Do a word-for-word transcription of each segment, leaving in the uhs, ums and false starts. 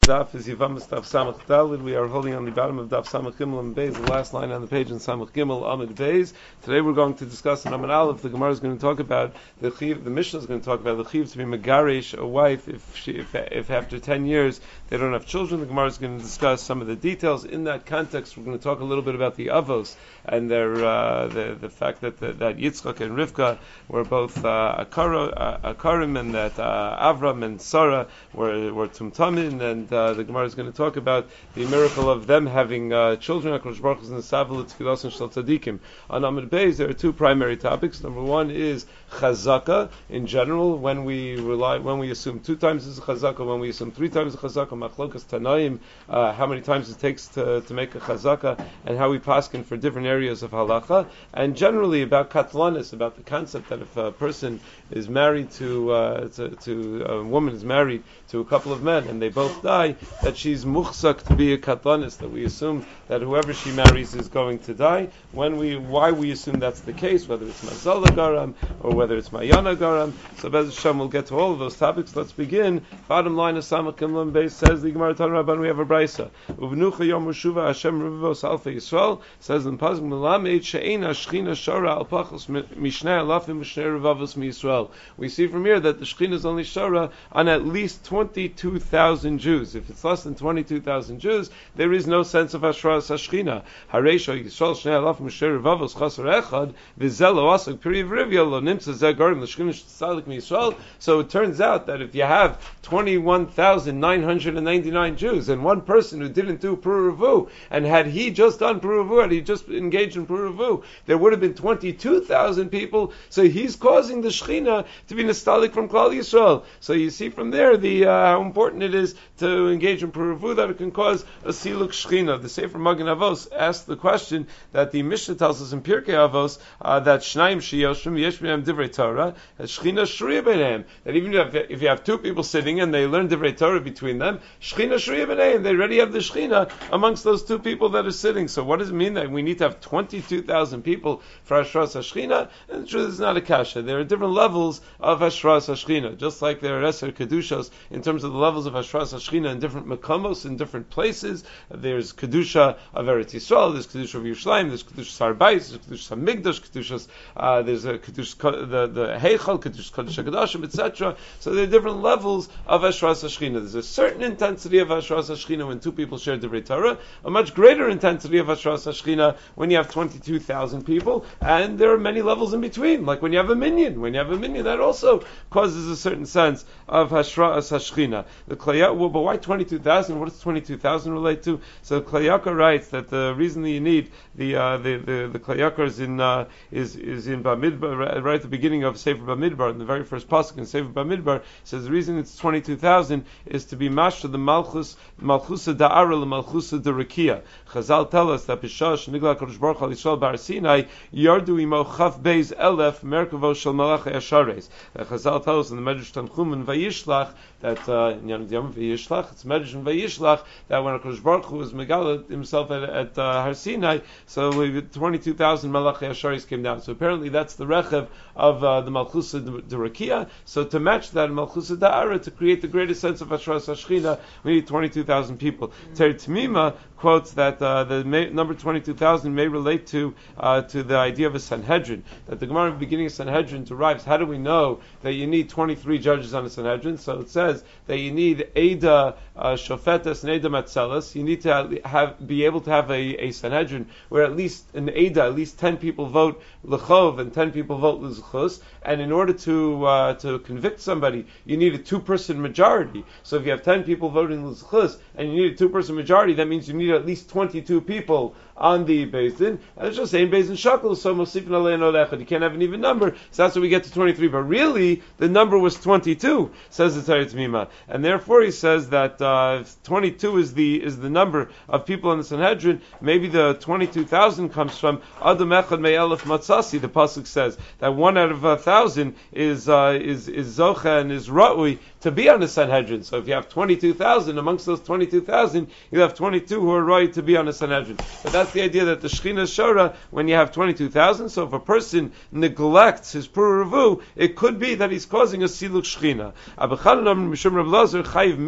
Daf is Yivamas Daf Samach Dalid. We are holding on the bottom of Daf Samach Gimel and Beis, the last line on the page in Samach Gimel Amid Beis. Today we're going to discuss in Amid Aleph. The Gemara is going to talk about the Chiv. The Mishnah is going to talk about the Chiv to be Megarish, a wife, if she, if, if after ten years they don't have children. The Gemara is going to discuss some of the details. In that context, we're going to talk a little bit about the Avos and their uh, the the fact that the, that Yitzchak and Rivka were both uh, Akara, uh, Akarim, and that uh, Avram and Sarah were were Tumtamin, and uh, the Gemara is going to talk about the miracle of them having uh, children. HaKadosh Baruch Hu is in the Savil Tfilos and Shel Tzadikim. On Amud Beis, there are two primary topics. Number one is Chazaka in general. When we rely, when we assume two times is a Chazaka, when we assume three times is a Chazaka, Machlokas Tanaim, uh, how many times it takes to, to make a Chazaka, and how we paskin for different areas of halacha, and generally about katlanis, about the concept that if a person is married to, uh, to, to a woman is married to a couple of men and they both die, that she's muchzak to be a katlanis, that we assume that whoever she marries is going to die. When we, why we assume that's the case, whether it's mazala garam or whether it's mayana garam. So Bez Hashem will get to all of those topics. Let's begin. Bottom line of Samach Gimel Beis says the Gemara Tan Rabban, we have a brisa. Uvnucha yom Shuva Hashem Rivos Alfa Yisrael, says in Pasuk Melamed she'ein hashchina shara al pachos mishnei alafim mishnei revavos miyisrael. We see from here that the Shechina is only shara on at least twenty-two thousand Jews. If it's less than twenty-two thousand Jews, there is no sense of Hashras Hashchina. Hareisha Yisrael Shnei Alafim Mishnei Revavos Chaser Echad V'Zelo Asuk Piri V'Rivya Lo Nimtza Zeh Garim L'Shechina Shtzadik Miyisrael. So it turns out that if you have twenty-one thousand nine hundred ninety-nine Jews and one person who didn't do Puruvu, and had he just done Puruvu, had he just engaged in Puruvu, there would have been twenty-two thousand people. So he's causing the Shechina to be nostalgic from Klal Yisrael. So you see from there the uh, how important it is to engage in Puruvu, that it can cause a Siluk Shechina. The Sefer Magen Avos asked the question that the Mishnah tells us in Pirkei Avos, uh, that Shnaim Sheyoshim Yesh B'nei Divrei Torah, that Shechina Shriya B'neihem, that even if, if you have two people sitting and they learn Divrei Torah between them, Shechina Shriya B'neihem, they already have the Shechina amongst those two people that are sitting. So what does it mean that we need to have twenty-two thousand people for Hashras HaShechina? And the truth is not a kasha. There are different levels of Hashras HaShechina, just like there are Eser Kedushos in terms of the levels of Hashras HaShechina in different makomos, in different places. There's Kedusha of Eretz Yisrael, there's Kedusha of Yerushalayim, there's Kedusha Sarbais, there's Kedusha Hamikdash, Kedushas, uh, there's a Kedusha, the, the Heichal, Kedusha Kodesh HaKadoshim, et cetera. So there are different levels of Hashras HaShechina. There's a certain intensity of Hashras HaShechina when two people share Divrei Torah, a much greater intensity of Hashras HaShechina when you have twenty-two thousand people, and there are many levels in between, like when you have a minyan. When you have a minyan, that also causes a certain sense of Hashras HaShechina. The Klaya, well, but why twenty-two thousand? What does twenty-two thousand relate to? So Klayaka writes that the reason that you need the uh, the the, the Klayaka is in uh, is is in Bamidbar, right at the beginning of Sefer Bamidbar, in the very first pasuk in Sefer Bamidbar, says the reason it's twenty-two thousand is to be mashra the Malchus Malchusa Da'ara the Malchusa Darakia. Chazal tell us that Bishash Nigla Kodesh Baruch Hu Yisrael Bar Sinai Yardu Imo Chaf Beis Elef Merkavo Shel Malachei Ashares. Chazal tell us in the Medrash Tanchum and Vayishlach that uh, in Yom Vayishlach, it's Medrash and Vayishlach, that when Kodesh Baruch Hu was Megala himself at, at uh, Har Sinai, so twenty-two thousand Malachei Ashares came down. So apparently that's the rechev of uh, the Malchusa Darakia. So to match that Malchusa Da'ara, to create the greatest sense of Hashras HaShechina, we need twenty-two thousand people. Ter Tamima quotes that uh, the may, number twenty-two thousand may relate to uh, to the idea of a Sanhedrin, that the Gemara beginning of Sanhedrin derives, how do we know that you need twenty-three judges on a Sanhedrin? So it says that you need Eda uh, Shofetes and Eda Matzelas. You need to have be able to have a, a Sanhedrin where at least an Eda, at least ten people vote L'chov and ten people vote L'zchus, and in order to uh, to convict somebody, you need a two-person majority. So if you have ten people voting L'zchus and you need a two-person majority, that means you need at least twenty-two people on the Beis Din, and it's just saying Beis Din Shakal, so Mosifin Alein Olechad. You can't have an even number, so that's why we get to twenty-three. But really, the number was twenty-two, says the Torah Tamima, and therefore he says that uh, if twenty-two is the is the number of people in the Sanhedrin, maybe the twenty-two thousand comes from Adam Echad Me'elef Matzasi. The pasuk says that one out of a thousand is uh, is is Zocha and is Ra'ui to be on the Sanhedrin. So if you have twenty-two thousand, amongst those twenty-two thousand, you have twenty-two who are right to be on the Sanhedrin. But that's the idea that the Shechina is Shara when you have twenty-two thousand. So if a person neglects his Puruvu, it could be that he's causing a Siluk Shechina. Abachanan Mishum Rav Lazar Chayiv Misa.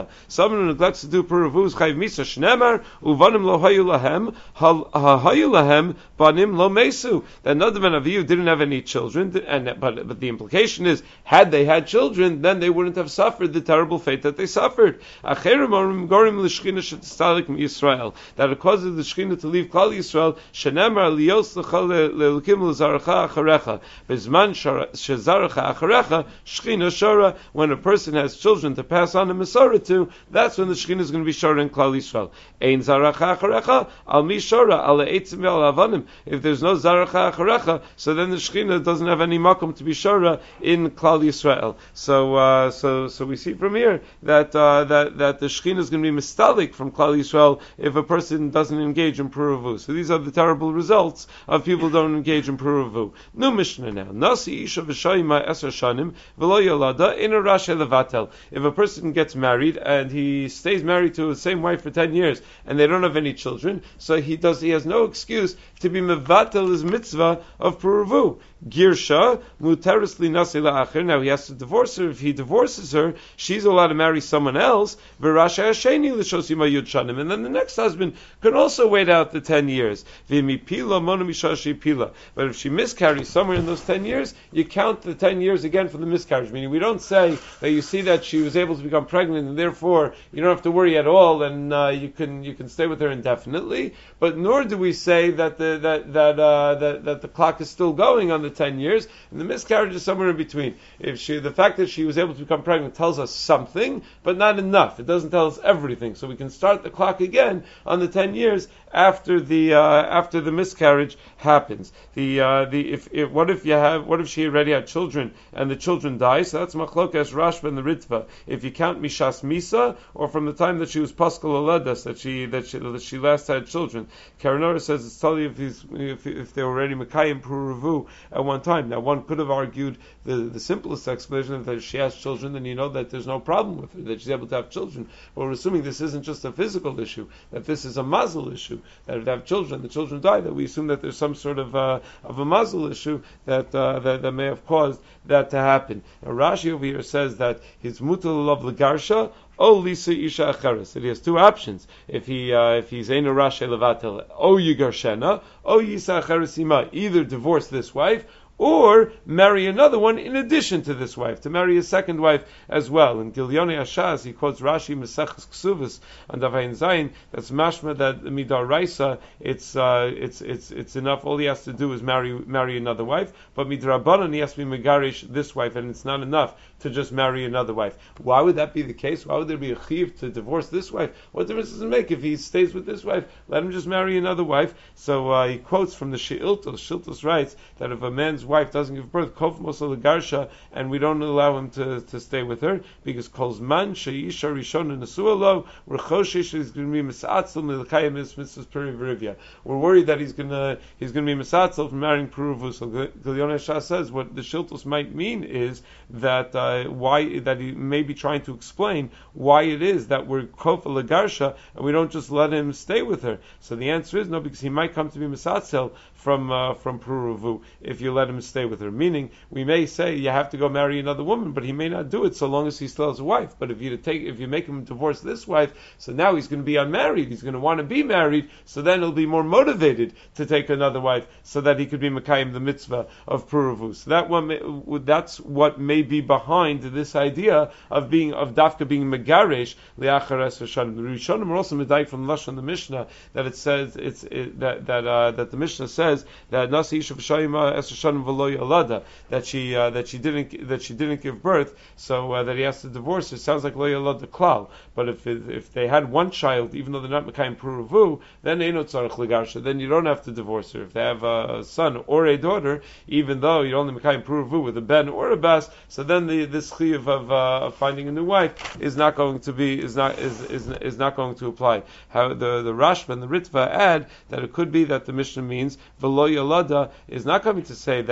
acharecha. Someone who neglects to do puravu is chayiv misa shnemar uvanim lo hayu lahem hayu lahem banim lo mesu. That Nadav and Avihu didn't have any children, and but but the implication is, had they had children, then they wouldn't have suffered the terrible fate that they suffered. Acherim orim gorim l'shchina shetistalik Yisrael, that it causes the Shechina to leave Klal Yisrael. Shenemar lios le'elukim l'zaracha acharecha bezman shezaracha acharecha Shechina shora. When a person has children to pass on the Masorah to, that's when the Shechina is going to be shora in Klal Yisrael. Ein zaracha acharecha al mi shora al eitzim ve'al avanim. If there's no zaracha acharecha, so then the Shechina doesn't have any makom to be shora in Klal Yisrael. So, uh, so, so we see from here that uh, that that the Shechina is going to be mistalik from Klal Yisrael if a person doesn't engage in puravu. So these are the terrible results of people who don't engage in puravu. New Mishnah now. Nasi isha v'shayima eser shanim v'lo yolada in a rasha levatel. If a person gets married and he stays married to the same wife for ten years and they don't have any children, so he does he has no excuse to be mevatel his mitzvah of puravu. Girsha muteris li nasi la'acher. Now he has to divorce her. If he divorces her, she's allowed to marry someone else. V'rasha hasheni l'shosima yud shanim, and then the next husband can also wait out the ten years. V'mipila monu mishashi pila. But if she miscarries somewhere in those ten years, you count the ten years again for the miscarriage. Meaning, we don't say that you see that she was able to become pregnant, and therefore you don't have to worry at all, and uh, you can you can stay with her indefinitely. But nor do we say that the that that uh, that, that the clock is still going on the ten years, and the miscarriage is somewhere in between. If she, the fact that she was able to become pregnant tells us something, but not enough. It doesn't tell us everything. So we can start the clock again on the ten years after the uh, after the miscarriage happens. The uh, the if, if what if you have what if she already had children and the children die? So that's machlokas Rashba and the Ritva. If you count mishas misa or from the time that she was pascal oledas that she that she that she last had children. Karanora says it's tell you if he's if, if they were already Mekayim Puravu at one time. Now one could have argued the, the simplest explanation that she has children, then you know that there's no problem with her, that she's able to have children. But we're assuming this isn't just a physical issue, that this is a mazel issue, that if they have children, the children die, that we assume that there's some sort of uh, of a mazel issue that, uh, that that may have caused that to happen. Now Rashi over here says that his mutal of legarsha O Lisa Isha Acheres. That he has two options. If he uh, if he's Eino Rashe Levatel, O Yigarshena, O Yisa Acheres Ima. Either divorce this wife or marry another one in addition to this wife, to marry a second wife as well. In Gilyoni Ashaz, he quotes Rashi Mesechus Ksuvas on Davayin Zayin. That's mashma that midar raisa. It's uh, it's it's it's enough. All he has to do is marry marry another wife. But midrabanan he has to be megarish this wife, and it's not enough to just marry another wife. Why would that be the case? Why would there be a chiv to divorce this wife? What difference does it make if he stays with this wife? Let him just marry another wife. So uh, he quotes from the Sheiltos. Sheiltos writes that if a man's wife doesn't give birth, kof mosel garsha, and we don't allow him to, to stay with her because kol's man sheisha rishon nesualo rechoshish is going to be misatzel milkayim mitzvahs perivirivia. We're worried that he's going to he's going to be misatzel from marrying peruvu. So Gilyon Shah says what the Shiltos might mean is that uh, why that he may be trying to explain why it is that we're kof legarsha and we don't just let him stay with her. So the answer is no, because he might come to be misatzel from uh, from peruvu if you let him stay with her. Meaning, we may say you have to go marry another woman, but he may not do it so long as he still has a wife. But if you take, if you make him divorce this wife, so now he's going to be unmarried. He's going to want to be married. So then he'll be more motivated to take another wife, so that he could be mekayim the mitzvah of puravu. So that one, may, that's what may be behind this idea of being of dafka being megaresh liachares v'shanim. The Rishonim are also medayik from Lashon the Mishnah that it says it's it, that that uh, that the Mishnah says that nasi isha v'shayim es v'shanim v'lo yalada, that she uh, that she didn't that she didn't give birth, so uh, that he has to divorce her. It sounds like lo yalada klal. But if it, if they had one child, even though they're not mekayim puravu, then eino tzarich legarsha. Then you don't have to divorce her. If they have a son or a daughter, even though you're only mekayim puravu with a ben or a bas, so then the this chiyuv of, uh, of finding a new wife is not going to be is not is is, is not going to apply. How the the Rashba and the Ritva add that it could be that the Mishnah means v'lo yalada is not coming to say that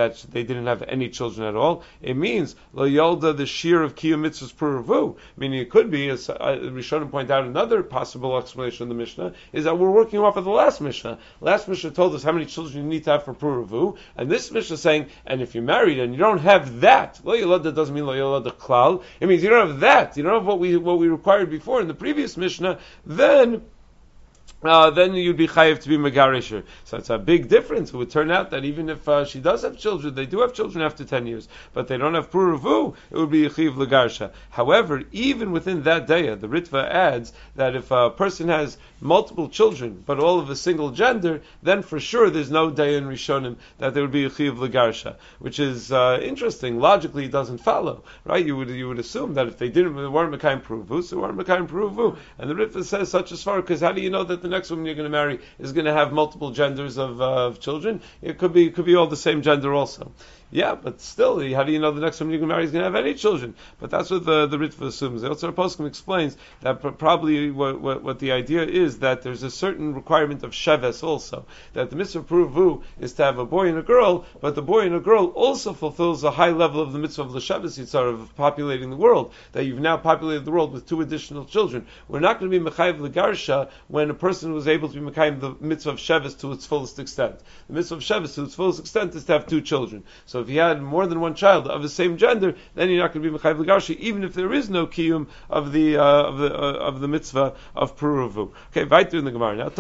that they didn't have any children at all. It means lo yolda the shear of kiyum mitzvahs puravu. Meaning it could be, as uh, Rishonim point out, another possible explanation of the Mishnah is that we're working off of the last Mishnah. Last Mishnah told us how many children you need to have for puravu, and this Mishnah is saying, and if you're married and you don't have that, lo yolda doesn't mean lo yolda klal. It means you don't have that. You don't have what we what we required before in the previous Mishnah. Then. Uh, then you'd be chayiv to be megarisher. So it's a big difference. It would turn out that even if uh, she does have children, they do have children after ten years, but they don't have puravu, it would be a chayiv legarsha. However, even within that daya, the Ritva adds that if a person has multiple children, but all of a single gender, then for sure there's no daya in Rishonim that there would be a chayiv legarsha, which is uh, interesting. Logically, it doesn't follow, right? You would you would assume that if they didn't they weren't mekayim puravu, so they weren't mekayim puravu, and the Ritva says such as far because how do you know that the next woman you're going to marry is going to have multiple genders of, uh, of children? It could be it could be all the same gender also. Yeah, but still, how do you know the next woman you're going to marry is going to have any children? But that's what the, the Ritva assumes. The Otzar Poskim explains that probably what, what, what the idea is that there's a certain requirement of sheves also. That the mitzvah puravu is to have a boy and a girl, but the boy and a girl also fulfills a high level of the mitzvah of l'sheves yitzar, of populating the world. That you've now populated the world with two additional children. We're not going to be mechayiv l'garsha when a person was able to be mechayiv the mitzvah of sheves to its fullest extent. The mitzvah of sheves to its fullest extent is to have two children. So if he had more than one child of the same gender, then you're not going to be mechayiv l'garsha, even if there is no kiyum of the uh, of the uh, of the mitzvah of puravu. Okay, weiter in the Gemara now.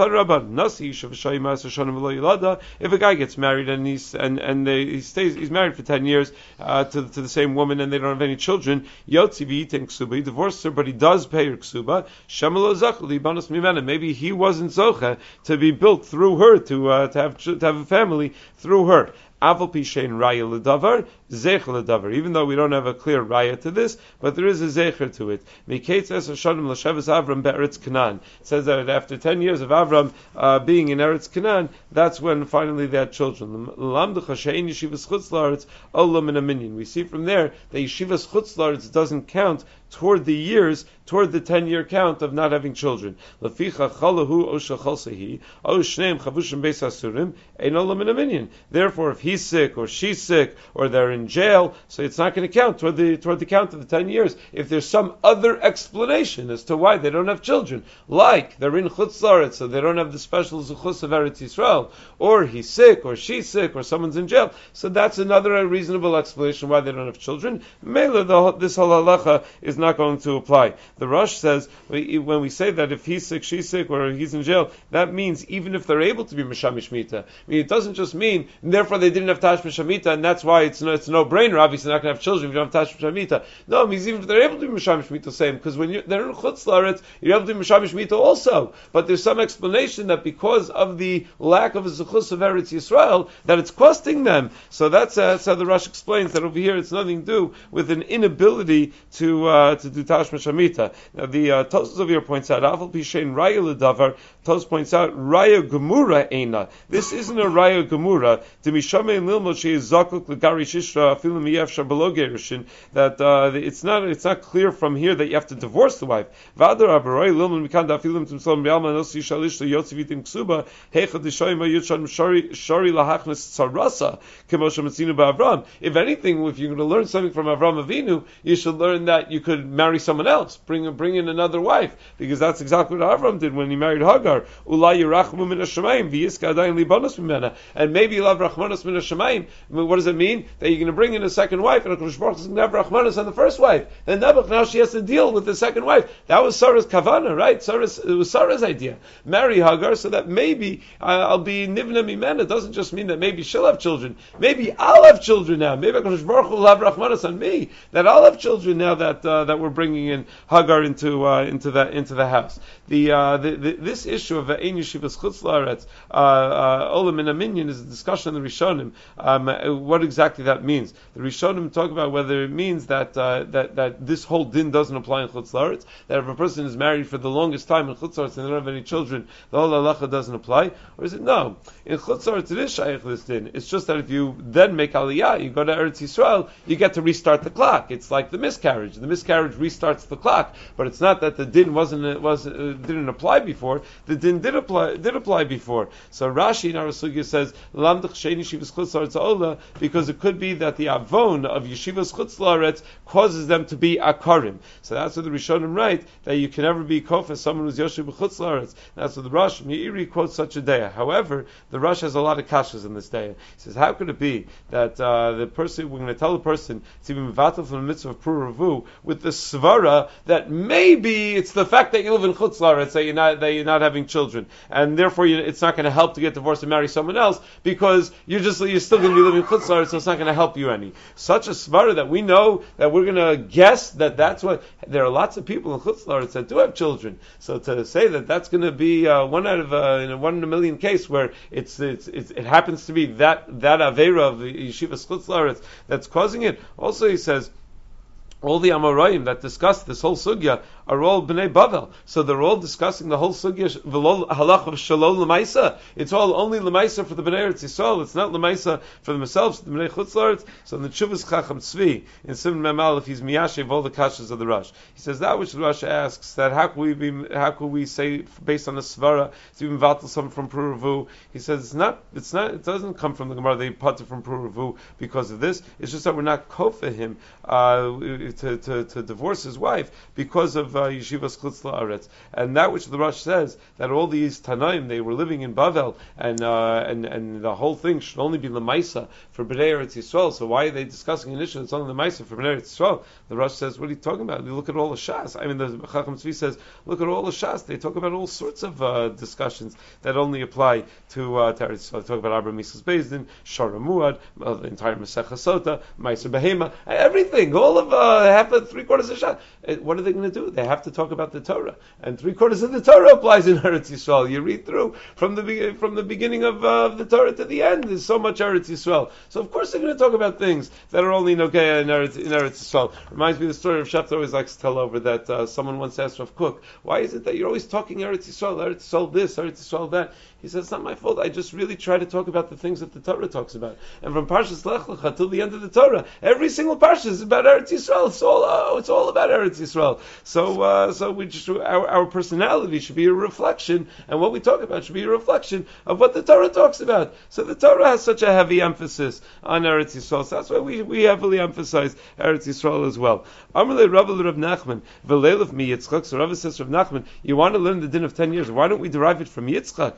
If a guy gets married and he's and and they, he stays, he's married for ten years uh, to to the same woman and they don't have any children, yotzi v'yitin ksuba, he divorced her, but he does pay her ksuba. Shemalo zachli banos mimena. Maybe he wasn't zocha to be built through her, to uh, to have to have a family through her. Aval pishein raya l'davar, zecher l'davar. Even though we don't have a clear raya to this, but there is a zecher to it. Miketz es hashanim l'sheves Avram be'eretz Canaan. It says that after ten years of Avram uh, being in Eretz Canaan, that's when finally they had children. L'lamducha she'ein yeshivas chutz la'aretz olam min aminyan. We see from there that yeshivas chutz la'aretz doesn't count toward the years, toward the ten-year count of not having children. Leficha chalahu o shechalsehi o shneim chavushim beis hasurim ein olam min aminyan. Therefore, if he's sick or she's sick or they're in jail, so it's not going to count toward the toward the count of the ten years. If there's some other explanation as to why they don't have children, like they're in chutz la'aretz, so they don't have the special zuchus of Eretz Yisrael, or he's sick or she's sick or someone's in jail, so that's another reasonable explanation why they don't have children. Mela, this whole halacha is not going to apply. The Rosh says when we say that if he's sick, she's sick, or he's in jail, that means even if they're able to be mishamish mita. I mean, it doesn't just mean and therefore they didn't have tashmish mita, and that's why it's no it's no brainer. Obviously, they're not going to have children if you don't have tashmish mita. No, it means even if they're able to be mishamish mita, same, because when you, they're in chutz la'aretz, you're able to be mishamish mita also. But there's some explanation that because of the lack of a zuchus of Eretz Yisrael, that it's costing them. So that's, uh, that's how the Rosh explains that over here it's nothing to do with an inability to uh, to do tashmish mita. Now the uh, Tosfos over here points out, Aval pishein raya l'davar. Tosfos points out raya gemura eina. This isn't a raya gemura. Demishamei lilmod she'is zakuk l'gari shishra afilu miyefshar below gerushin. That uh, it's not it's not clear from here that you have to divorce the wife. V'adar abaroi lilmod mikan dafilim tzimtzom b'alma nosi shalish yotzi v'tim ksuba heicha d'shoyim yutshad shari shari lahachnes tzarasa k'moshe metzinu ba'Avram. If anything, if you're going to learn something from Avram Avinu, you should learn that you could marry someone else, bring bring in another wife, because that's exactly what Avram did when he married Hagar. Ulay yirachmu min hashamayim v'yiska adayin libanos mimena. And maybe you'll have rachmanos min hashamayim. What does it mean? That you're going to bring in a second wife, and HaKadosh Baruch Hu is going to have rachmanos on the first wife. Then Nebuch, now she has to deal with the second wife. That was Sarah's kavana, right? Sarah's, it was Sarah's idea. Marry Hagar so that maybe uh, I'll be nivna mimena. It doesn't just mean that maybe she'll have children. Maybe I'll have children now. Maybe HaKadosh Baruch Hu will have rachmanos on me. That I'll have children now that uh, that we're bringing in Hagar into uh, into that into the house. The, uh, the, the this issue of ein yeshivas chutz la'aretz olam min aminyan is a discussion in the Rishonim. Um, what exactly that means? The Rishonim talk about whether it means that uh, that that this whole din doesn't apply in chutz la'aretz. That if a person is married for the longest time in chutz la'aretz and they don't have any children, the whole halacha doesn't apply. Or is it no? In chutz la'aretz it is shaykh this din. It's just that if you then make aliyah, you go to Eretz Yisrael, you get to restart the clock. It's like the miscarriage. The miscarriage restarts the clock, but it's not that the din wasn't it was uh, didn't apply before, the din did apply did apply before. So Rashi in our sugya says lamdach sheni yeshivas chutz laaretz ola, because it could be that the avon of yeshivas chutz laaretz causes them to be akarim. So that's what the Rishonim write, that you can never be kofa someone who's yoshiv b'chutz laaretz. That's what the Rosh Meiri quotes such a day. However, the Rosh has a lot of kashas in this day. He says, how could it be that uh, the person, we're going to tell the person to be mevatel from the mitzvah of Puravu with the svara that maybe it's the fact that you live in chutz laaretz that you're not that you're not having children, and therefore you, it's not going to help to get divorced and marry someone else because you're just you're still going to be living in chutz laaretz, so it's not going to help you any. Such a svara that we know that we're going to guess that that's what there are lots of people in chutz laaretz that do have children. So to say that that's going to be uh, one out of uh, in a one in a million case where it's, it's, it's it happens to be that that avera of yeshivas chutz laaretz that's causing it. Also, he says all the Amoraim that discuss this whole sugya are all Bnei Bavel. So they're all discussing the whole sugya, halach of Shalom L'maisa. It's all only L'maisa for the Bnei Eretz Yisrael. It's not L'maisa for themselves, the Bnei Chutz Laaretz. So in the Tshuvas Chacham Tzvi, in Simon Mem Aleph, he's miyashev all the kashas of the Rosh. He says that which the Rosh asks, that how can we be, how can we say, based on the Svara, to even vatal some from Puravu? He says it's not, it's not, it doesn't come from the Gemara, they put it from Puravu because of this. It's just that we're not kofa him, uh, To, to, to divorce his wife because of uh, yeshivas chutz laaretz, and that which the Rosh says that all these Tanaim they were living in Bavel, and uh, and and the whole thing should only be lemaisa for Bnei Eretz Yisrael. So why are they discussing an issue that's only lemaisa for Bnei Eretz Yisrael? The Rosh says, what are you talking about? You look at all the Shas. I mean, the Chacham Tzvi says, look at all the Shas. They talk about all sorts of uh, discussions that only apply to uh, to Eretz Yisrael. They talk about Abra Misas Bezdin, Shara Muad, uh, the entire Masechah Sota, Ma'aser Behema, everything, all of uh, half of three quarters of Shas. What are they going to do? They have to talk about the Torah, and three quarters of the Torah applies in Eretz Yisrael. You read through from the from the beginning of, uh, of the Torah to the end. There's so much Eretz Yisrael. So of course they're going to talk about things that are only Nogea in Eretz, in Eretz Yisrael. Reminds me of the story of Shafter always likes to tell over that uh, someone once asked Rav Kook, why is it that you're always talking Eretz Yisrael, Eretz Yisrael this, Eretz Yisrael that? He says, it's not my fault. I just really try to talk about the things that the Torah talks about. And from Parshas Lech Lecha till the end of the Torah, every single parsha is about Eretz Yisrael. It's all, oh, it's all about Eretz Yisrael. So, uh, so we just our, our personality should be a reflection, and what we talk about should be a reflection of what the Torah talks about. So the Torah has such a heavy emphasis on Eretz Yisrael. So that's why we, we heavily emphasize Eretz Yisrael as well. Amalei Rav Rav Nachman v'leilef mi Yitzchak. So Rav says Rav Nachman, you want to learn the din of ten years? Why don't we derive it from Yitzchak?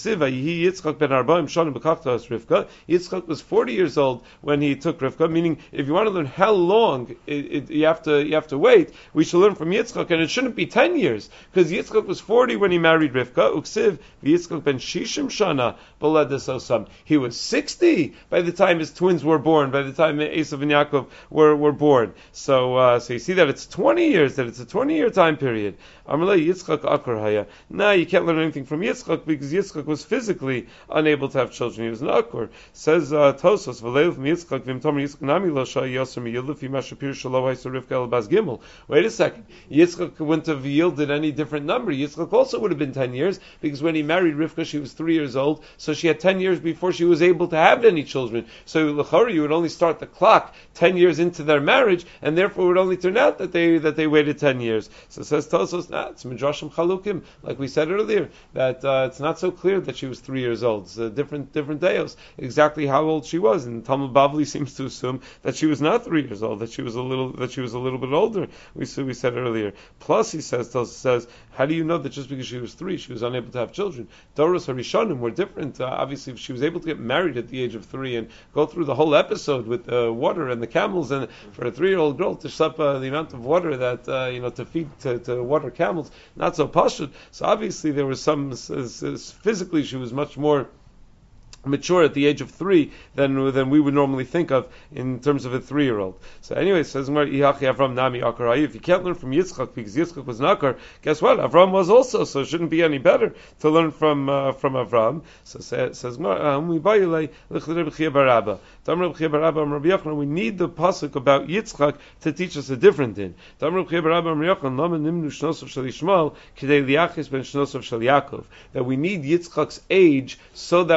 Yitzchak ben Arbaim Shonim b'Kachtas Rivka. Yitzchak was forty years old when he took Rivka. Meaning, if you want to learn how long it, it, you have to you have to wait, we should learn from Yitzchak, and it shouldn't be ten years because Yitzchak was forty when he married Rivka. Uksiv Yitzchak ben Shishim Shana b'Ledes Osam. He was sixty by the time his twins were born. By the time Esav and Yaakov were were born. So uh, so you see that it's twenty years. That it's a twenty year time period. Amalei Yitzchak Akar Haya. Now you can't learn anything from Yitzchak because Yitzchak was physically unable to have children. He was an Akar. Says uh, Tosos v'leiv Yitzchak v'imtomer Yitzchak nami lo shay yoser miyiluf yimashapir shalo ha'isur Rivka el bas gimel. Wait a second. Yitzchak wouldn't have yielded any different number. Yitzchak also would have been ten years because when he married Rivka, she was three years old. So she had ten years before she was able to have any children. So l'chari, you would only start the clock ten years into their marriage, and therefore it would only turn out that they that they waited ten years. So says Tosos, nah, it's midrashim chalukim, like we said earlier, that uh, it's not so clear that she was three years old. It's uh, different different deos, exactly how old she was. And Talmud Bavli seems to assume that she was not three years old, that she was a little that she was a little bit older. We we said earlier. Plus, he says Tosos says, how do you know that just because she was three, she was unable to have children? Doros Harishanim were different. Uh, obviously, if she was able to get married at the age of three and go through the whole episode with the uh, water and the camels, and for a three-year-old girl to sup uh, the amount of water that uh, you know to feed to, to water camels, not so pashut. So obviously, there was some uh, physically she was much more mature at the age of three than than we would normally think of in terms of a three-year-old. So anyway, it says Avram Nami Akar. If you can't learn from Yitzchak because Yitzchak was an Akar, guess what? Avram was also, so it shouldn't be any better to learn from uh, from Avram. So it says we need the pasuk about Yitzchak to teach us a different din. That we need Yitzchak's age so that we could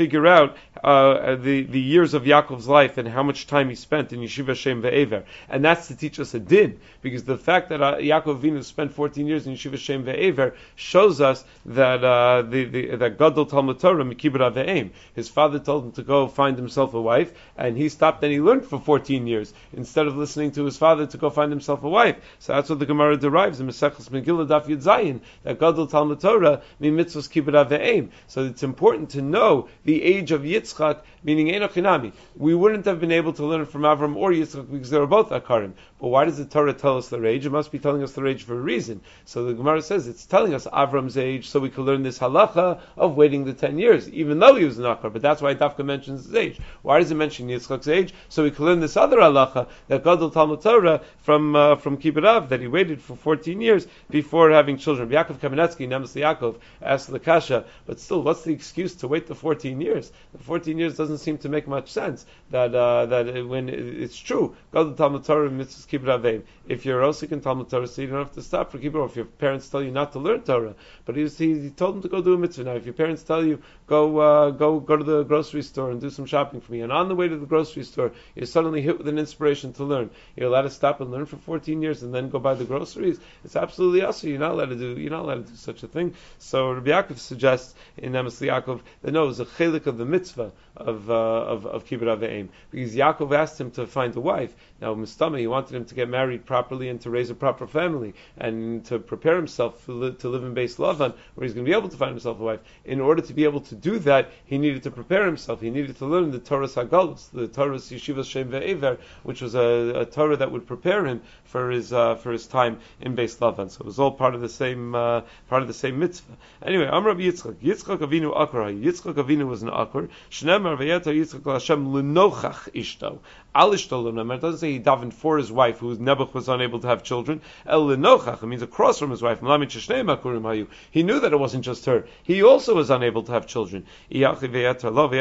figure out uh, the the years of Yaakov's life and how much time he spent in Yeshiva Shem Ve'ever, and that's to teach us a din, because the fact that uh, Yaakov Avinu spent fourteen years in Yeshiva Shem Ve'ever shows us that uh, the, the that Gadol Talmud Torah Mikibra Ve'em. His father told him to go find himself a wife, and he stopped and he learned for fourteen years instead of listening to his father to go find himself a wife. So that's what the Gemara derives in Maseches Megillah Daf Yud Zayin, that Gadol Talmud Torah mi mitzvos Kibra Ve'em. So it's important to know the age of Yitzchak, meaning Enoch Hinami. We wouldn't have been able to learn from Avram or Yitzchak because they were both Akarim. But why does the Torah tell us their age? It must be telling us their age for a reason. So the Gemara says it's telling us Avram's age so we can learn this halacha of waiting the ten years, even though he was an Akar. But that's why Dafka mentions his age. Why does it mention Yitzchak's age? So we can learn this other halacha, that Gadol Talmud Torah from uh, from Kibbutz, that he waited for fourteen years before having children. Yaakov Kamenetsky, Nemes Yaakov, asked the Kasha, but still, what's the excuse to wait the fourteen years? The fourteen years doesn't seem to make much sense. That uh, that when it's true, Gadol Talmud Torah mitzvahs Kibbutz Aveim. If you're also in Talmud Torah, so you don't have to stop for Kibbutz. If your parents tell you not to learn Torah, but he, was, he, he told him to go do a mitzvah. Now, if your parents tell you go uh, go go to the grocery store and do some shopping for me, and on the way to the grocery store you're suddenly hit with an inspiration to learn, you're allowed to stop and learn for fourteen years and then go buy the groceries. It's absolutely awesome. You're not allowed to do. You're not allowed to do such a thing. So Rabbi Yaakov suggests in Nemes Yaakov that no, it's a chelik of the mitzvah of uh, of of Kibbutz Aveim, because Yaakov asked him to find a wife. Now, Mistama, he wanted him to get married properly and to raise a proper family and to prepare himself to live, to live in Beis Lavan, where he's going to be able to find himself a wife. In order to be able to do that, he needed to prepare himself. He needed to learn the Torah Hagalus, the Torah Yeshiva Shem Ve'ever, which was a, a Torah that would prepare him for his uh, for his time in Beis Lavan. So it was all part of the same uh, part of the same mitzvah. Anyway, Amar Yitzchak, Yitzchak Avinu Akar. Yitzchak Avinu was an Akar. Shnemar V'yata Yitzchak L'Hashem L'nochach Ishto. Al Ishto L'Nemar. It doesn't say he davened for his wife, who Nebuch was unable to have children. El L'nochach. It means across from his wife. He knew that it wasn't just her. He also was unable to have children. Why did he say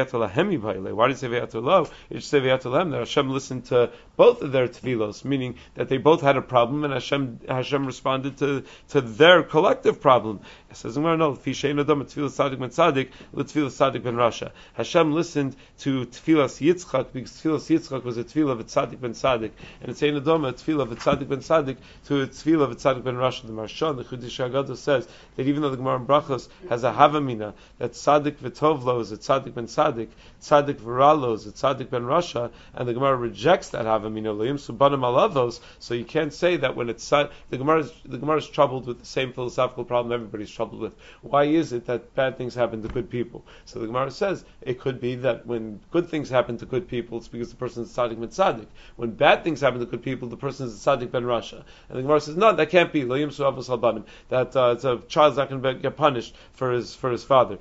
V'yata Lo? It should say V'yata Lehem, that Hashem listened to both of their tefillos, meaning that they both had a problem, and Hashem Hashem responded to, to their collective problem. It says, no, no, Hashem listened to tefillas Yitzchak, because tefillas Yitzchak was a tefillah of a tzaddik ben tzaddik, and it's ein adoma, a tefillah of a tzaddik ben tzaddik to a tefillah of a tzaddik ben Rasha. The Marshan, the Chudish Haggadah, says that even though the Gemara in Brachos has a havamina, that tzaddik v'tovlo is a tzaddik ben tzaddik, tzaddik v'ralo is a tzaddik ben Rasha, and the Gemara rejects that havamina, loyim subanim alavos, so you can't say that when it's, the Gemara is, the Gemara is troubled with the same philosophical problem everybody's troubled with. Why is it that bad things happen to good people? So the Gemara says it could be that when good things happen to good people, it's because the person is tzaddik ben tzaddik. When bad things happen to good people, the person is tzaddik ben Rasha. And the Gemara says, no, that can't be. That uh, it's a child's not going to get punished for his for his father.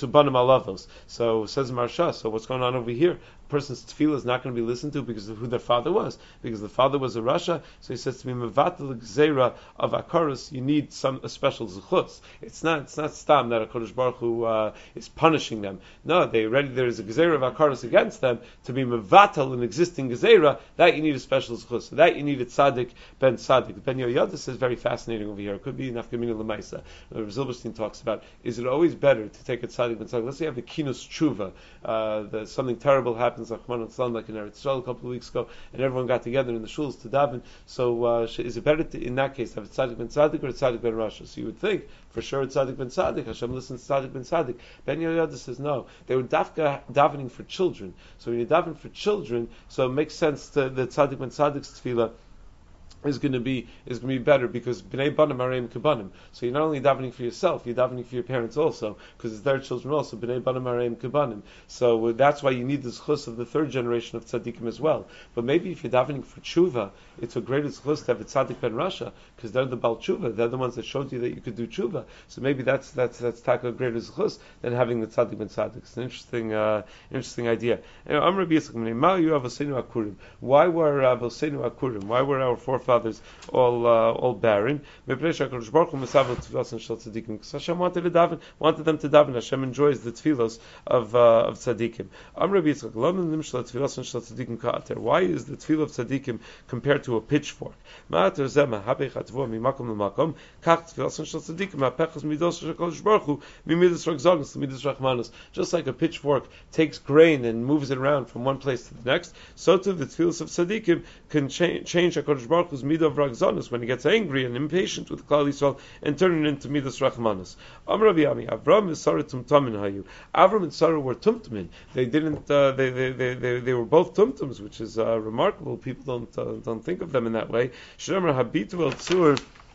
So says Marsha. So what's going on over here? Person's tefillah is not going to be listened to because of who their father was, because the father was a Rasha. So he says to me, mevatel gzeira of akaros, you need some a special zechus. It's not it's not stam that HaKadosh Baruch Hu uh, is punishing them. No, they already there is a gzeira of akaros against them to be mevatel an existing gzeira. That you need a special zechus. So that you need a tzaddik ben tzaddik. Ben Yoyada says very fascinating over here. It could be nafkamina lemaisa. Zilberstein talks about, is it always better to take a tzaddik ben tzaddik? Let's say you have a kinus tshuva, uh, that something terrible happens, like in Eretz Yisrael a couple of weeks ago, and everyone got together in the shuls to daven. So uh, is it better to, in that case, have a tzaddik ben tzaddik or a tzaddik ben Rasha? So you would think for sure it's tzaddik ben tzaddik. Hashem listens to tzaddik ben tzaddik. Ben Yoyada says no. They were dafka davening for children. So when you daven for children, so it makes sense to the tzaddik ben tzaddik's tefillah is going to be is going to be better, because bnei banim areim kebanim. So you're not only davening for yourself, you're davening for your parents also, because it's their children also. Bnei banim areim kebanim. So uh, that's why you need the zchus of the third generation of tzaddikim as well. But maybe if you're davening for tshuva, it's a greater zchus to have a tzaddik ben Rasha, because they're the bal tshuva. They're the ones that showed you that you could do tshuva. So maybe that's that's that's taka greater zchus than having the tzaddik ben tzaddik. It's an interesting uh, interesting idea. Why were uh, Avosenu Akurim? Why were our forefathers grandfathers all uh, all barren. Because Hashem wanted to daven, wanted them to daven. Hashem enjoys the tefillos of uh, of tzaddikim. Why is the tefillah of tzaddikim compared to a pitchfork? Just like a pitchfork takes grain and moves it around from one place to the next, so too the tefillos of tzaddikim can cha- change HaKadosh Baruch Hu's midah of ragzanos when he gets angry and impatient with Klal Yisrael and turn it into midas rachmanos. Amar Rabbi Ami, Avram and Sarah tumtamin hayu. Avram and Sarah were tumtamin. They didn't. Uh, they, they, they, they, they were both tumtums, which is uh, remarkable. People don't uh, don't think of them in that way. Shemar habitu el tzur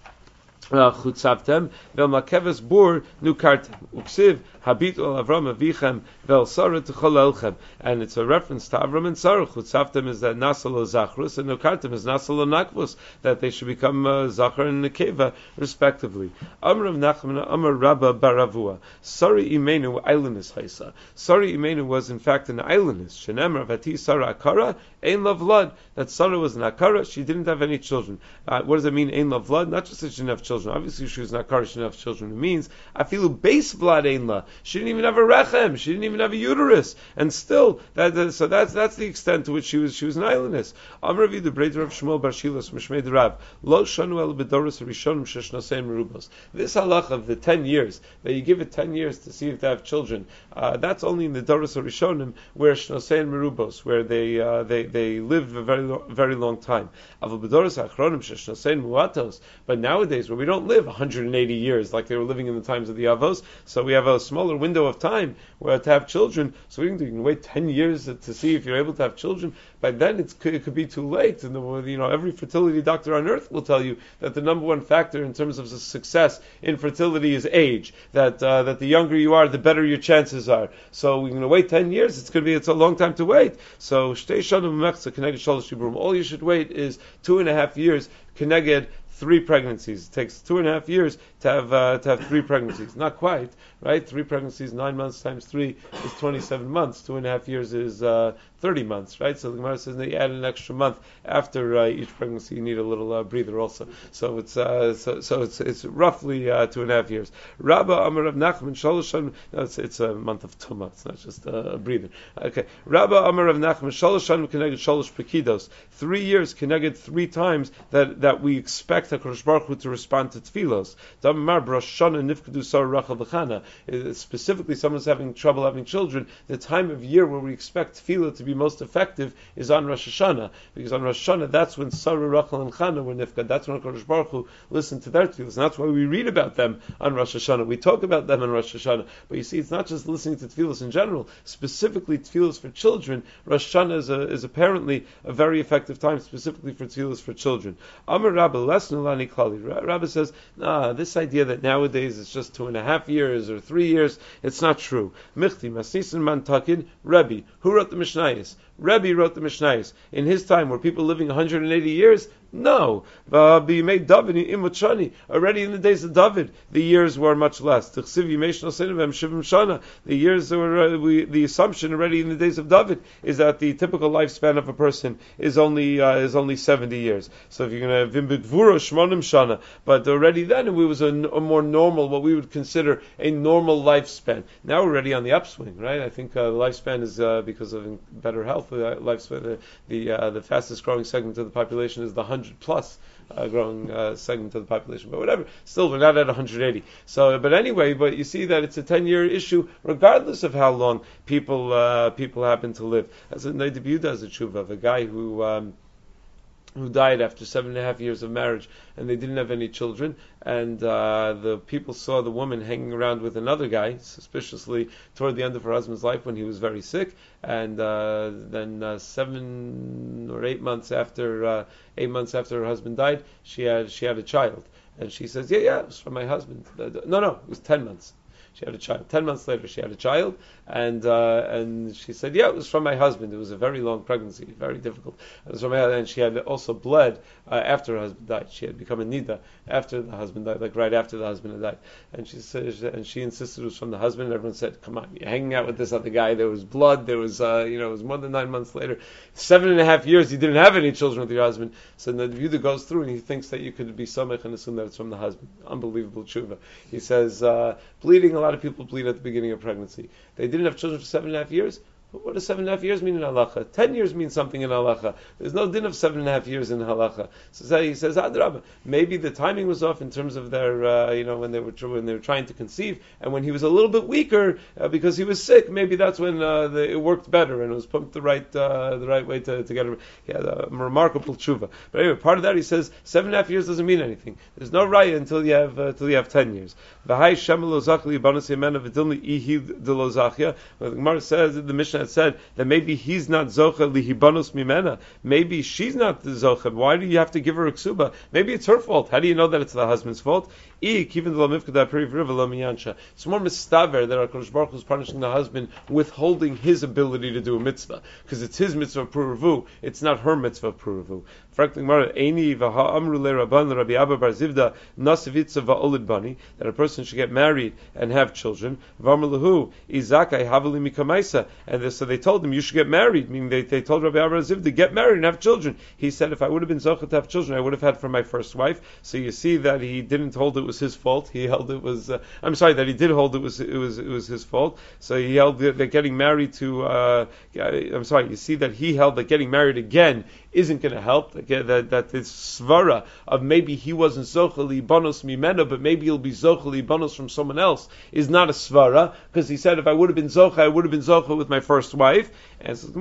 chutzavtem vel makeves bur nukartem uksiv habitu el Avram avichem vel Sarah techolelchem. And it's a reference to Avram and Sarah. Chutzavtem is that nasal zachrus, and nukartem is nasal nakvus, that they should become uh, zachar and nekeva respectively. Amar of Nachman, Amar Rabba Baravua. Sari Imenu islandess haisa. Sari Imenu was in fact an islandess. Shenemar vati Sarah akara ein lavlad. That Sarah was an akara. She didn't have any children. Uh, what does it mean? Ein lavlad? Not just that she didn't have children. Obviously, she was an akara. She didn't have children. It means afilu base vlad ein la. She didn't even have a rechem. She didn't even have a uterus. And still, that uh, so that's that's the extent to which she was she was an islandess. Amar Ravi the brother of Shmuel Bar Shilas Mishmei Rav Lo Shanu El Bedoros Rishonim Sheshnasein Merubos. This halach of the ten years that you give it ten years to see if they have children, uh, that's only in the Doros Rishonim where Shnosein Merubos, where they uh, they they live a very lo- very long time. Aval Bedoros Achronim Sheshnasein Muatos. But nowadays, where we don't live one hundred eighty years like they were living in the times of the Avos, so we have a smaller window of time where to have children. So we can, you can wait ten years to, to see if you're able to have children. By then, it's, it could be too late. And the, you know, every fertility doctor on earth will tell you that the number one factor in terms of success in fertility is age. That uh, that the younger you are, the better your chances are. So we're going to wait ten years. It's going to be it's a long time to wait. So shtei shanim mechza keneged shalosh shibrum. All you should wait is two and a half years keneged three pregnancies. It takes two and a half years to have uh, to have three pregnancies. Not quite, right? Three pregnancies, nine months times three is twenty-seven months. Two and a half years is uh, thirty months, right? So the Gemara says that you add an extra month after uh, each pregnancy. You need a little uh, breather also. So it's uh, so, so it's it's roughly uh, two and a half years. Rabba Amar of Nachman Shalosh. No, it's it's a month of Tumah. It's not just uh, a breather. Okay. Rabba Amar of Nachman Shalosh Keneged Shalosh Pekidos. Three years Keneged three times that that we expect HaKadosh Baruch Hu to respond to tefillos. Specifically, someone's having trouble having children. The time of year where we expect tefillah to be most effective is on Rosh Hashanah, because on Rosh Hashanah that's when Sarah, Rachel, and Chana were nifkad. That's when HaKadosh Baruch Hu listened to their tefillos, and that's why we read about them on Rosh Hashanah. We talk about them on Rosh Hashanah. But you see, it's not just listening to tefillos in general. Specifically, tefillos for children. Rosh Hashanah is, a, is apparently a very effective time, specifically for tefillos for children. Amar Rabba Lesnu Lani Klali. Rabbi says, nah, this idea that nowadays it's just two and a half years or three years, it's not true. Michti Masnisin Mantakin, Rebbe. Who wrote the Mishnayos? Rebbe wrote the Mishnayos. In his time, were people living one hundred eighty years? No. Already in the days of David, the years were much less. The years were, uh, we, the assumption already in the days of David is that the typical lifespan of a person is only uh, is only seventy years. So if you're going to have Vimbigvura Shmonim Shana, but already then it was a, a more normal, what we would consider a normal lifespan. Now we're already on the upswing, right? I think uh, the lifespan is uh, because of better health. The lifespan, the the, uh, the fastest growing segment of the population is the one hundred plus uh, growing uh, segment of the population. But whatever, still we're not at one hundred eighty. So, but anyway, but you see that it's a ten-year issue, regardless of how long people uh, people happen to live. As a Neidibuda as a tshuva of a guy who. Um, who died after seven and a half years of marriage, and they didn't have any children, and uh, the people saw the woman hanging around with another guy, suspiciously, toward the end of her husband's life when he was very sick, and uh, then uh, seven or eight months after uh, eight months after her husband died, she had she had a child, and she says, yeah, yeah, it was from my husband. No, no, it was ten months. she had a child. Ten months later, she had a child, and uh, and she said, yeah, it was from my husband. It was a very long pregnancy, very difficult. It was from my, and she had also bled uh, after her husband died. She had become a nida after the husband died, like right after the husband had died. And she said, and she insisted it was from the husband. And everyone said, come on, you're hanging out with this other guy. There was blood. There was, uh, you know, it was more than nine months later. Seven and a half years, you didn't have any children with your husband. So the Yehuda goes through and he thinks that you could be samech and assume that it's from the husband. Unbelievable tshuva. He says, uh, bleeding, a lot of people bleed at the beginning of pregnancy. They didn't have children for seven and a half years. What does seven and a half years mean in halacha? Ten years means something in halacha. There's no din of seven and a half years in halacha. So he says, Adrabah, maybe the timing was off in terms of their, uh, you know, when they were when they were trying to conceive, and when he was a little bit weaker uh, because he was sick, maybe that's when uh, the, it worked better and it was pumped the right uh, the right way to, to get a, he had a remarkable tshuva. But anyway, part of that he says seven and a half years doesn't mean anything. There's no raya until you have uh, until you have ten years. V'hai shemel lozachli banas yemena v'dilni ihi de lozachya. The Gemara says, the Mishnah had said that maybe he's not zocha lihibanos mimena. Maybe she's not the zocha. Why do you have to give her a ksuba? Maybe it's her fault. How do you know that it's the husband's fault? It's more mistaver that HaKadosh Baruch Hu is punishing the husband, withholding his ability to do a mitzvah, because it's his mitzvah of puravu, it's not her mitzvah of puravu. Frankly, that a person should get married and have children. And so they told him, you should get married, meaning they, they told Rabbi Abba Zivda, get married and have children. He said, if I would have been zochah to have children, I would have had from my first wife. So you see that he didn't hold it was his fault. He held it was. Uh, I'm sorry that he did hold it was it was it was his fault. So he held that, that getting married to. Uh, I'm sorry. You see that he held that getting married again isn't going to help. That that, that this svara of maybe he wasn't zochah libanos mimena, but maybe he'll be zochah libanos from someone else is not a svara, because he said if I would have been zochah, I would have been zochah with my first wife. And so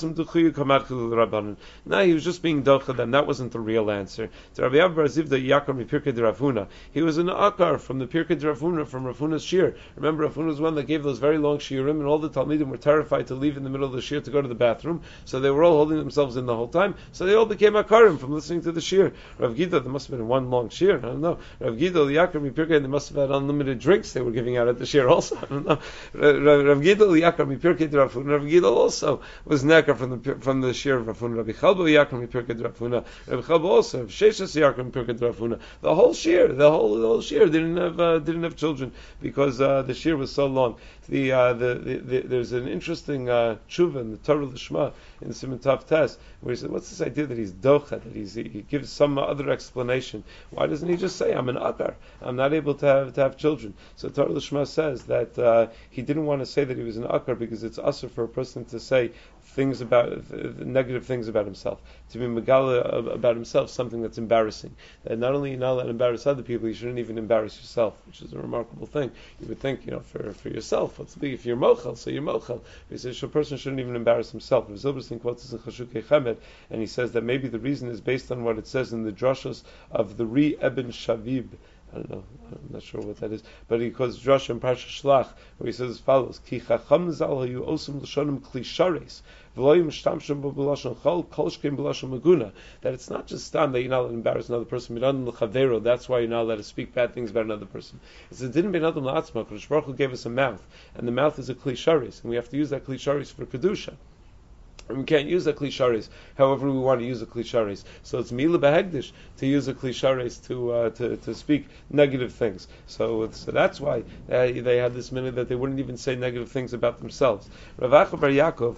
now he was just being docha them. That wasn't the real answer. To Rabbi Abba Zivda Yakar Mipirkei de Rav Huna. He was an akar from the Pirkei de Rav Huna, from Rav Huna's shir. Remember, Rav Huna was one that gave those very long shiurim, and all the talmidim were terrified to leave in the middle of the shir to go to the bathroom. So they were all holding themselves in the whole time. So they all became akarim from listening to the shir. Rav Gida, there must have been one long shir. I don't know. Rav Gida Yakar Mipirkei, they must have had unlimited drinks they were giving out at the shir also. I don't know. Rav Gida Yakar Mipirkei de Rav Huna. Rav Gida also was nekar from the from the shir of Rav Huna. Rabbi Chalba Yakar Mipirkei de Rav Huna. Rabbi Chalba also Sheshas Yakar Mipirkei de Rav Huna. The whole shir, the whole the whole shir didn't have uh, didn't have children because uh, the shir was so long. The, uh, the, the, the there's an interesting uh, tshuva in the Torah Lishma in the Siman Tav Tes where he said, what's this idea that he's docha, that he's, he gives some other explanation? Why doesn't he just say, I'm an akar, I'm not able to have to have children? So Torah Lishma says that uh, he didn't want to say that he was an akar because it's usher for a person to say things about uh, negative things about himself, to be megala about himself, something that's embarrassing. That not only you're not allowed to embarrass other people, you shouldn't even embarrass yourself, which is a remarkable thing. You would think, you know, for, for yourself, what's the big? If you're mochel, so you're mochel. He says a person shouldn't even embarrass himself. Zilberstein quotes this in Chashukei Chemed, and he says that maybe the reason is based on what it says in the drashos of the Ri Eben Shavib. I don't know, I'm not sure what that is, but he calls Drash and Parsha Shlach, where he says as follows: Ki chacham zal hayu osam l'shonim klishares, v'loyim shtamshim b'b'lashon chol, kol shkein b'lashon maguna. That it's not just stam that you're not allowed to embarrass another person, midan l'chavero, that's why you're not allowed to speak bad things about another person. It's a din ben adam la'atzma. Kadosh Baruch Hu gave us a mouth, and the mouth is a klishares, and we have to use that klishares for kedusha. And we can't use a klisharis however we want to use a klisharis. So it's mila behegdish to use a klisharis to, uh, to to speak negative things. So so that's why uh, they had this minute that they wouldn't even say negative things about themselves. Rav Acha bar Yaakov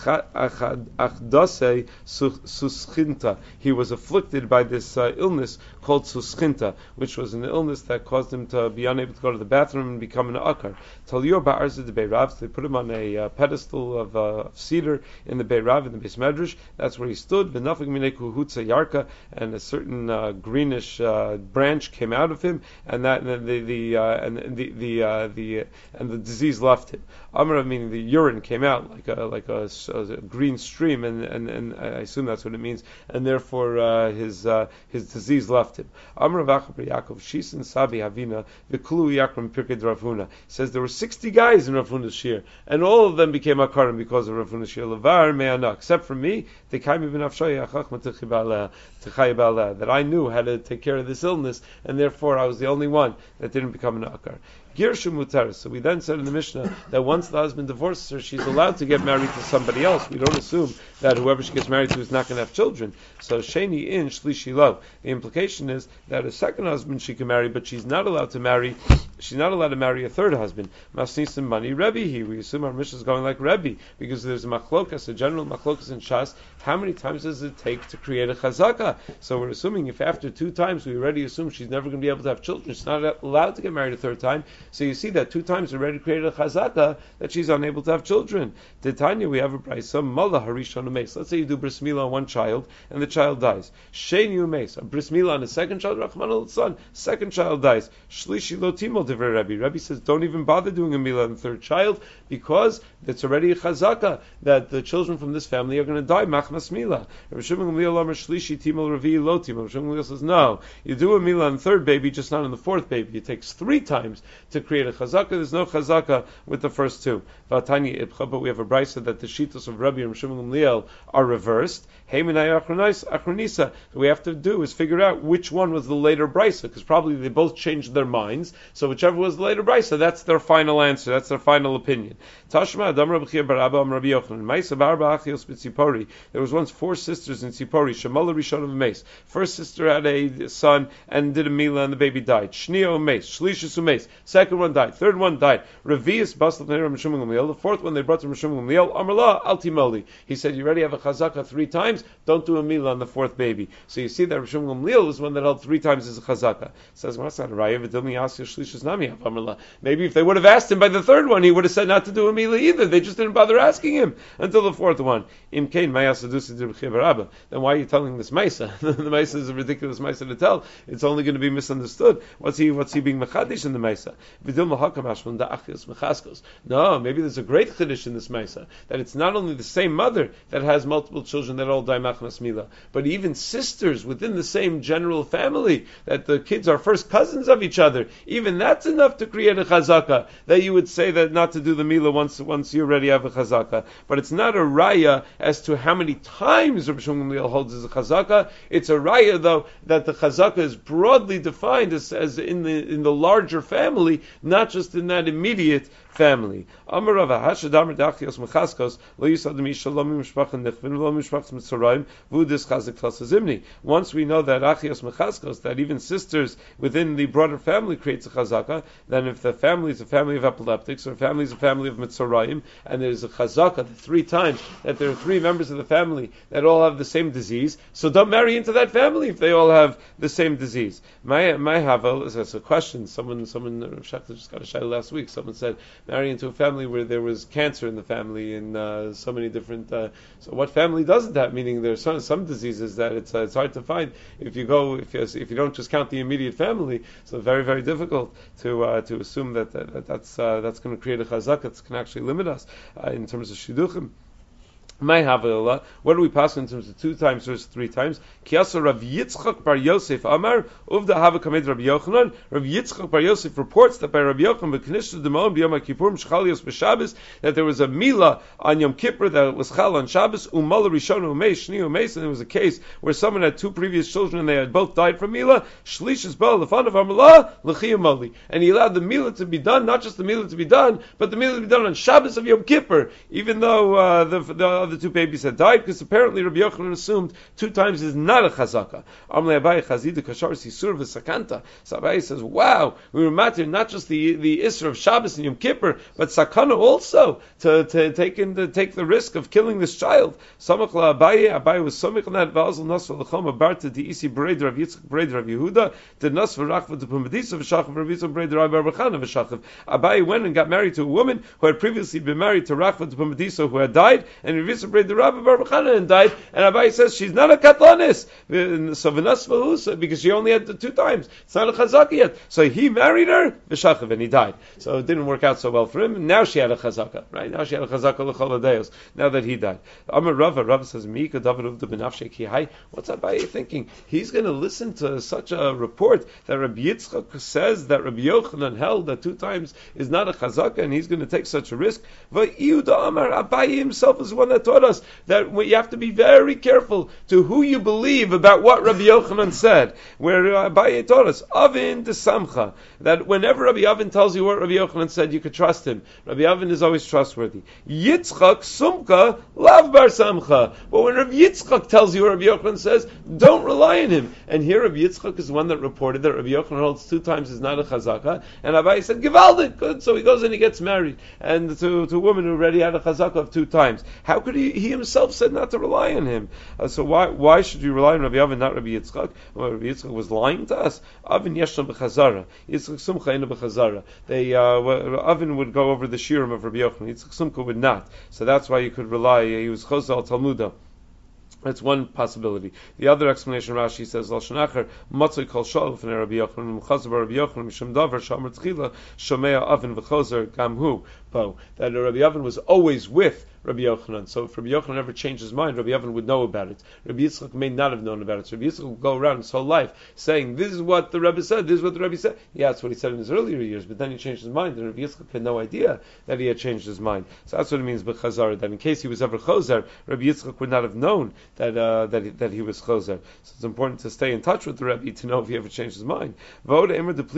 achdase suschinta. He was afflicted by this uh, illness called suschinta, which was an illness that caused him to be unable to go to the bathroom and become an akar. Talior ba'arza de beirav. They put him on a uh, pedestal of, uh, of cedar in the Beirav in the Beis Medrash. That's where he stood. V'nafik minei kuhutza yarka, and a certain uh, greenish uh, branch came out of him, and that and the the uh, and the the uh, the uh, and the disease left him. Amra, meaning the urine came out like a like a, a green stream, and, and and I assume that's what it means, and therefore uh, his uh, his disease left him. Amra v'achaber Yaakov shisin sabi havina v'kulu yakram pirkei Rav Huna. Says there were sixty guys in Rav Huna's shir, and all of them became akarim because of Rav Huna's shir. Levar except for me, that I knew how to take care of this illness, and therefore I was the only one that didn't become an akar. Girsha Mutaris. So we then said in the Mishnah that once the husband divorces her, she's allowed to get married to somebody else. We don't assume that whoever she gets married to is not going to have children. So Sheni in Shlishi Lo. The implication is that a second husband she can marry, but she's not allowed to marry. She's not allowed to marry a third husband. Masnisim money Rebbe here. We assume our Mishnah is going like Rebbe because there's a machlokas, a general machlokas in Shas. How many times does it take to create a chazaka? So we're assuming if after two times we already assume she's never going to be able to have children, she's not allowed to get married a third time. So you see that two times already created a chazaka that she's unable to have children. Titania, we have a price. Some mala harishon umeis. Let's say you do bris milah on one child and the child dies. Sheni umeis. A bris milah on a second child. Rachman al son. Second child dies. Shlishi lo timol divrei Rebbe. Rebbe says don't even bother doing a milah on the third child because it's already a chazaka that the children from this family are going to die. Machmas milah. Rabbi Shimon Gamliel Amar Shlishi timol revi lo timol. Rabbi Shimon Gamliel says no. You do a milah on the third baby, just not on the fourth baby. It takes three times to create a chazaka. There's no chazaka with the first two. Vatanya ibcha, but we have a brisa that the shitos of Rabbi and Shimon Gamliel are reversed. Heiminai achronisa. What we have to do is figure out which one was the later brisa, because probably they both changed their minds. So whichever was the later brisa, that's their final answer. That's their final opinion. Tashma Adam Rabbi Chia bar Abba Rabbi Yochanan. Ma'isa barba achios b'tzipori. There was once four sisters in Tzipori. Shemala Rishon of Meis. First sister had a son and did a milah, and the baby died. Shnia Meis. Shlishis Meis. Second one died. Third one died. Revius basal Rabbi Shimon Gamliel. The fourth one they brought to Rabbi Shimon Gamliel. Amarla altimoli. He said, you already have a chazaka three times. Don't do a milah on the fourth baby. So you see that Rabbi Shimon Gamliel was one that held three times as a chazaka. Says, maybe if they would have asked him by the third one, he would have said not to do a milah either. They just didn't bother asking him until the fourth one. Then why are you telling this maisa? The maisa is a ridiculous maisa to tell. It's only going to be misunderstood. What's he? What's he being mechadish in the maisa? No, maybe there's a great chiddush in this maisa that it's not only the same mother that has multiple children that all die machnas milah, but even sisters within the same general family that the kids are first cousins of each other. Even that's enough to create a chazaka that you would say that not to do the milah once once you already have a chazaka. But it's not a raya as to how many times Rabbi Shimon Gamliel holds as a chazaka. It's a raya though that the chazaka is broadly defined as, as in the in the larger family, not just in that immediate family. Amar Rava Hashadamar Dachios Mechaskos Lo Yisadam Ishalom Mishpach Nechvin Lo Mishpach Mitzrayim Vudis Chazik Tlasazimni. Once we know that Achios Mechaskos, that even sisters within the broader family creates a chazaka, then if the family is a family of epileptics or a family is a family of Mitzrayim, and there's a chazaka three times that there are three members of the family that all have the same disease, so don't marry into that family if they all have the same disease. My my havel is a question. Someone someone Rav Shachar just got a shayla last week. Someone said, marry into a family where there was cancer in the family and uh, so many different. Uh, so what family doesn't that? Meaning there's some, some diseases that it's uh, it's hard to find if you go if you if you don't just count the immediate family. So very very difficult to uh, to assume that, that, that that's uh, that's going to create a chazak that can actually limit us uh, in terms of shidduchim. My Havilah, what do we pass in terms of two times versus three times? Kiasa Rav Yitzchak bar Yosef Amar Uvda Hava Kamed Rav Yochanan. Rav Yitzchak bar Yosef reports that by Rav Yochanan B'Knishta Demon B'Yom Kippurim Shchalios B'Shabbos that there was a milah on Yom Kippur that was chal on Shabbos Umala Rishon Umeis Shni Umeis, and there was a case where someone had two previous children and they had both died from milah. Shlishis Baal Lefan of Amalah L'Chiyam Mali, and he allowed the milah to be done, not just the milah to be done, but the milah to be done on Shabbos of Yom Kippur, even though uh, the the the two babies had died, because apparently Rabbi Yochanan assumed two times is not a chazaka. Amle Abaye Chazida Kashar Sisur v'Sakanta. So Abaye says, "Wow, we were matter not just the the Isra of Shabbos and Yom Kippur, but Sakana also to to take in to take the risk of killing this child." Samach la Abaye, Abaye was samich on that v'azal nasva l'chom abarta di isi bered Rav Yitzchak bered Rav Yehuda the nasva rachva the pumadisa v'shachav Rav Yitzchak bered Rav Barbachana v'shachav. Abaye went and got married to a woman who had previously been married to Rachva the pumadisa who had died, and Rav Yitzchak bered Rabbi Barbachana and died, and Abaye says she's not a katlanis, so v'nasvahu, because she only had the two times. It's not a chazaka yet. So he married her v'shachav and he died. So it didn't work out so well for him. Now she had a chazaka, right? Now she had a chazaka l'chol hadeos. Now that he died, Amar Rava, Rava says, "Mika David uvda b'nafshei ki hai." What's Abaye thinking? He's going to listen to such a report that Rabbi Yitzchak says that Rabbi Yochanan held that two times is not a chazaka, and he's going to take such a risk. V'iyuda Amar, Abaye himself is the one that Abaya taught us that you have to be very careful to who you believe about what Rabbi Yochanan said. Where uh, Abaya taught us, Avin de Samcha, that whenever Rabbi Avin tells you what Rabbi Yochanan said, you could trust him. Rabbi Avin is always trustworthy. Yitzchak Sumka Lav Bar Samcha. But when Rabbi Yitzchak tells you what Rabbi Yochanan says, don't rely on him. And here Rabbi Yitzchak is the one that reported that Rabbi Yochanan holds two times is not a chazaka. And Abai said, Givaldik, good. So he goes and he gets married. And to, to a woman who already had a chazaka of two times. How could he, he himself said not to rely on him. Uh, so why why should you rely on Rabbi Avin, not Rabbi Yitzchak? Well, Rabbi Yitzchak was lying to us. Avin yeshna b'chazara. Yitzchak Sumcha ena b'chazara. They, uh, Avin would go over the shirim of Rabbi Yochanan. Yitzchak Sumcha would not. So that's why you could rely. He was chosel al Talmudah. That's one possibility. The other explanation, Rashi says, Lashon Acher, Matzoi Kol Shol L'fnei Rabbi Yochanan, M'chazer Bar Rabbi Yochanan, Mishum Davar, Shomer Tchila, Shomea Avin V'chozer Gamhu, Po. That Rabbi Avin was always with Rabbi Yochanan. So if Rabbi Yochanan ever changed his mind, Rabbi Avin would know about it. Rabbi Yitzchak may not have known about it. So Rabbi Yitzchak would go around his whole life saying, this is what the Rebbe said, this is what the Rebbe said. Yeah, that's what he said in his earlier years, but then he changed his mind, and Rabbi Yitzchak had no idea that he had changed his mind. So that's what it means, B'chazar, that in case he was ever chozer, Rabbi Yitzchak would not have known that uh, that, he, that he was chozer. So it's important to stay in touch with the Rebbe to know if he ever changed his mind. Furthermore, the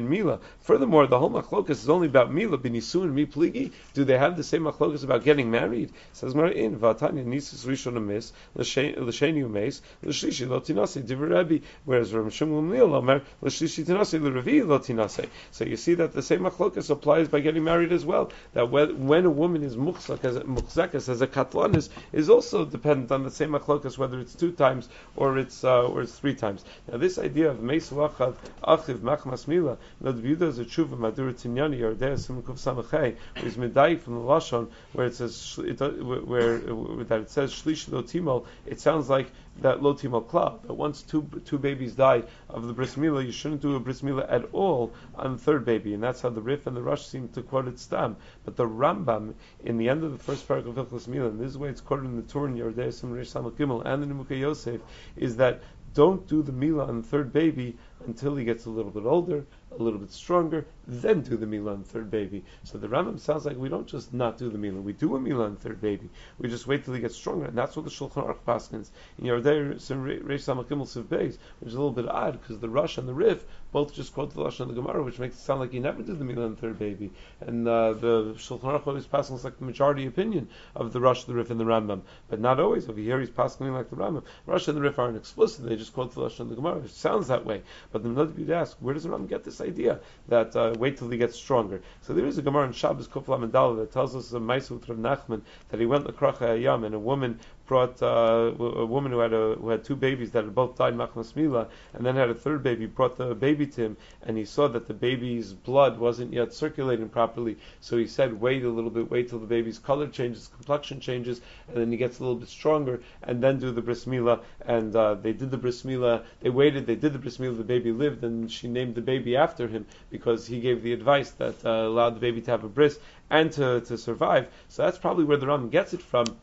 whole machlokas is only about Mila, B'nisu and Mi Pligi. Do they have the same machlokas about getting married? It says in Vatanya Nisus Rishon Amis L'Sheni Umeis L'Shlishi Lo Tinase Divrei Rebbe, whereas Rav Shmuel Gamliel Omer L'Shlishi Tinase L'Revi Lo Tinase. So you see that the same machlokas applies by getting married as well. That when, when a woman is muchzak as muchzakas as a katlanis is also dependent on the same machlokas, whether it's two times or it's uh, or it's three times. Now this idea of Meisu Achav Achiv Machmas Mila, now the Yehuda is a tshuva Madur Tinyani or Dei Simukuf Samachay, is medayik from the lashon where it says it, where, where that it says shlish lo timol. It sounds like that lo timol klal. That once two two babies die of the bris milah, you shouldn't do a bris milah at all on the third baby, and that's how the Rif and the Rush seem to quote it stam. But the Rambam in the end of the first paragraph of Hilchos Milah, and this is the way it's quoted in the Torah in Yordei Sim Reish Samach Gimel and the Nimukei Yosef, is that don't do the milah on the third baby until he gets a little bit older, a little bit stronger, then do the milah on the third baby. So the Rambam sounds like we don't just not do the milah, we do a milah on the third baby. We just wait till he gets stronger, and that's what the Shulchan Aruch paskins in Yordei Reish Samach Gimel Siv Beis, which is a little bit odd because the Rush and the Rif both just quote the Lashon of the Gemara, which makes it sound like you never did the milah on the third baby. And uh, the Shulchan Aruch always paskins like the majority opinion of the Rush, the Rif, and the Rambam, but not always. Over here he's paskining like the Rambam. Rush and the Rif aren't explicit; they just quote the Lashon of the Gemara. It sounds that way, but the Nod you'd ask, where does the Rambam get this idea that uh, wait till he gets stronger? So there is a Gemara in Shabbos Kuf Lamed Daled that tells us a Ma'aseh with Rav Nachman that he went l'kracha hayam and a woman brought uh, a woman who had a, who had two babies that had both died machmas milah, and then had a third baby. Brought the baby to him, and he saw that the baby's blood wasn't yet circulating properly. So he said, "Wait a little bit. Wait till the baby's color changes, complexion changes, and then he gets a little bit stronger, and then do the bris milah." And uh, they did the bris milah. They waited. They did the bris milah. The baby lived, and she named the baby after him because he gave the advice that uh, allowed the baby to have a bris and to to survive. So that's probably where the Rambam gets it from.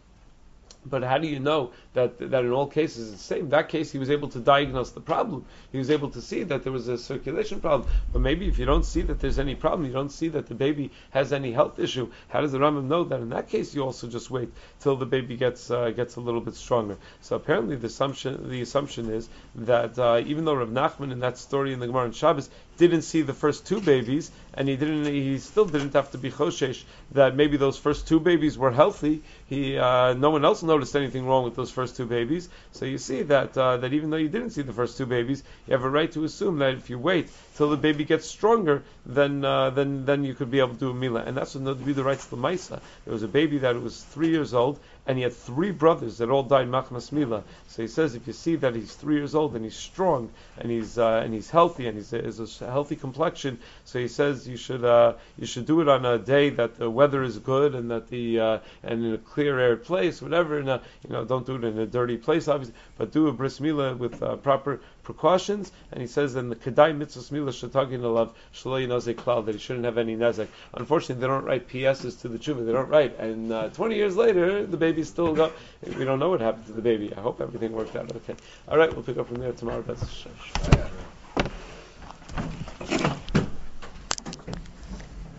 But how do you know that that in all cases it's the same? In that case, he was able to diagnose the problem. He was able to see that there was a circulation problem. But maybe if you don't see that there's any problem, you don't see that the baby has any health issue, how does the Rambam know that in that case you also just wait till the baby gets uh, gets a little bit stronger? So apparently the assumption the assumption is that uh, even though Rav Nachman in that story in the Gemara on Shabbos didn't see the first two babies, and he didn't he still didn't have to be choshesh that maybe those first two babies were healthy. He uh, no one else noticed anything wrong with those first two babies. So you see that uh, that even though you didn't see the first two babies, you have a right to assume that if you wait till the baby gets stronger, then uh, then then you could be able to do a milah. And that's what the Yehuda writes to the Maisa. There was a baby that was three years old, and he had three brothers that all died machmas milah. So he says if you see that he's three years old and he's strong and he's uh, and he's healthy and he's has a healthy complexion, so he says you should uh, you should do it on a day that the weather is good and that the uh, and in a clear air place, whatever. And, uh, you know, don't do it in a dirty place, obviously, but do a bris milah with uh, proper precautions. And he says in the kedai mitzvos milah shetagin alav shelo yinazek klal, that he shouldn't have any nezek. Unfortunately, they don't write P S's to the tshuva. They don't write, and uh, twenty years later, the baby's still go. We don't know what happened to the baby. I hope everything worked out okay. All right, we'll pick up from there tomorrow. That's